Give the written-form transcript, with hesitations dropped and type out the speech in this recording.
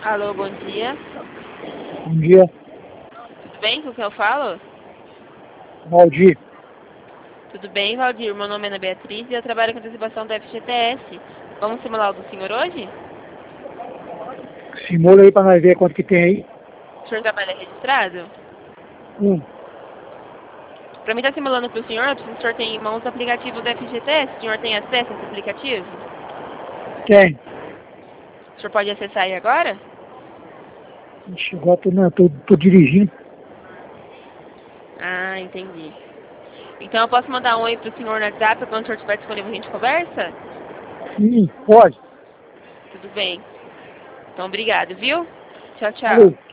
Alô, bom dia. Bom dia, Tudo bem com quem eu falo? Valdir. Tudo bem, Valdir? Meu nome é Ana Beatriz e eu trabalho com antecipação do FGTS. Vamos simular o do senhor hoje? Simula aí pra nós ver quanto que tem aí. O senhor trabalha registrado? Um, Para mim estar simulando para o senhor, eu preciso que o senhor tenha em mãos o aplicativo do FGTS. O senhor tem acesso a esse aplicativo? tem. O senhor pode acessar aí agora? Ixi, agora tô dirigindo. Ah, entendi. Então eu posso mandar um oi pro senhor no WhatsApp quando o senhor estiver disponível a gente conversa? Sim, pode. Tudo bem. Então obrigado, viu? Tchau, tchau. Falou.